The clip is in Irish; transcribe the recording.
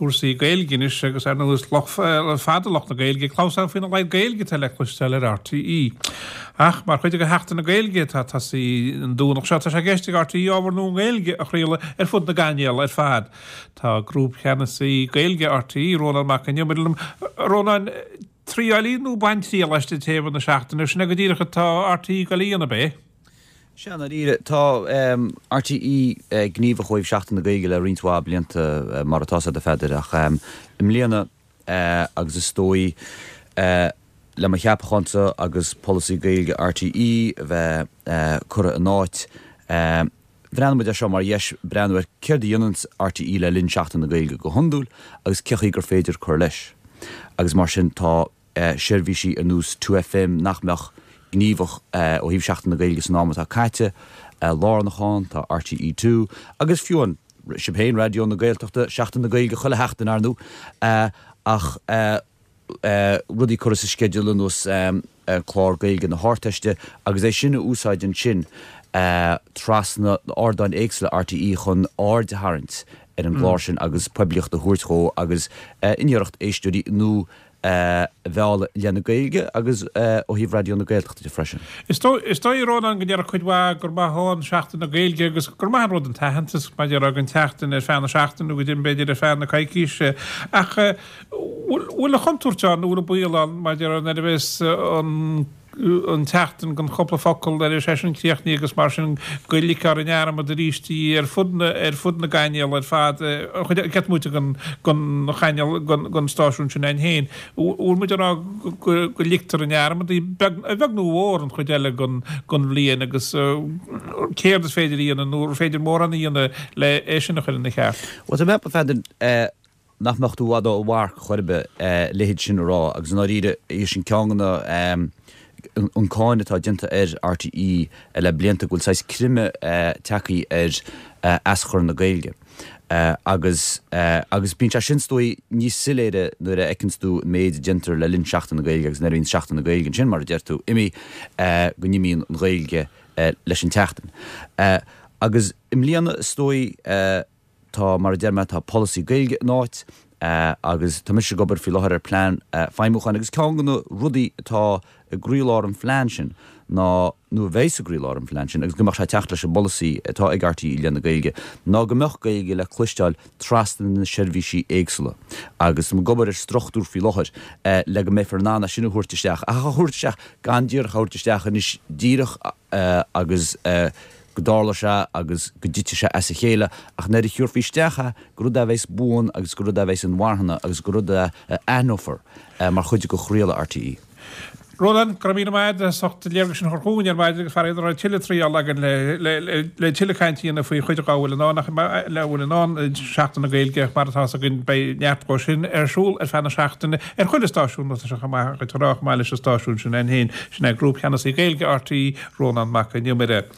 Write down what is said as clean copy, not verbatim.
cuasaí gailginis agus ar nuas fadalach na gailge chlásá fin leid gailge te lechlistelle RTí. Ach mar chuide go heachtain na gailge tá sí an dúnach se sé geiste RTí ábhar nó gailge a chríile fud na ganéal fad. Tá grúp cheanna sí gailge RTí Rónan mac an jomidlum Rónan tríálíú baintí leiste téh na seachtain sinna go ddíirecha tá RTí galíana bé. Seanna ire tá RTí gníomh chuoibh seachtain na gaige le rintá blianta mar atá a feidir ach im líana agus is tói le mar cheapchansa agus policy gaige RTí bheith cura an áit brenn de seo mar dhéis brenn ceir dionans RTí le linn seachtain na gaige go hondúil agus cechaí gur féidir chur leis. Agus mar sin tá seirbhísí a nús 2FM nachmeach gníomh ó híomh seachtain na gaige san náma tá caite lánachán tá RTE2 agus fiúin sibhéin radio na gailteachta seachtain na gaige chuile heachtain arnú ach rudí chuir sa schedule nús chlár gaige na háteiste agus é sinna úsáidin sin trasna ordáin éagsla RTí chun áde harint ar an gláir sin agus poblíocht a thuirtó agus inheocht éistúí nó bheála leanna gaige agus ó híomh radio na gailteachta freisin. Is tá Rónan go dear chuidhá gur máthán seachtain na gailge agus gur má rud an tahantas má dear an teachtain ar feanna seachtain go dtí beidir ar feanna caiicíise ach bhfuil a chuntúirteán úla buíán má dear an bheits an teachtain gan chopla focail ar sé an cléochnaí agus mar sin goilícar an nearm a ríistí ar fud na gaiineal ar fad get múte gan chaineal gan stáisiún sin ein héin. Úl mu go lítar an nearm a bheith nó hór an chuideile gan bblion agus céir is féidir íon an úr féidir mór an íon le é sin nach chuir na cheart. Wat a mepa feidir nachnachtú wada ó bhhar chuirbe léhéid sin rá agus ná ríide é sin ceanganna an cáinna tá dinta ar RTí le blianta gúil sais crime techaí ar aschur na gailge. Agus bín sin stoi níos siléide nuair a ecinstú méid dintar le linn seachtain na gailge agus neíonn seachtain na gailge sin mar deirtú imi go nimíon an gailge leis an teachtain. Agus im líana stoi tá mar dearma tá policy gailge náit agus tá mis gobar fi láthir ar plán feimúchan agus ceangan rudaí tá grílár an fleansin ná nu bhéis a grílár an fleansin agus gomach sé techt leis a policy atá ag RTí leanna gailge ná gomach gailge le chluisteáil trastan na seirbhísí éagsúla agus mo gobar ar strochtúr fi láthir le go mé farnána sinna thuirteisteach a thuirteisteach gan dír thuirteisteach is díirech agus godála se agus go dtite se as a chéile ach neidir thiúrfíistecha go rud a bhééis bún agus go rud a bhééis an bharthanna agus go rud a anófar mar chuide go chríala RTí. Rónan Gramína maid socht léirgus sin chorcún ar maid agus farid ar tiile trí legan le tiile caiintíanana faoi chuide gáhfuil ná nach lehfuil ná seachtain na gailge martá a gin bei neartgó sin arsúl ar fena seachtainna ar chuile stáisiún se go torách meile se stáisiún sin an héin sin ag grúp cheanna í gailge RTí Rónan mac an jomire.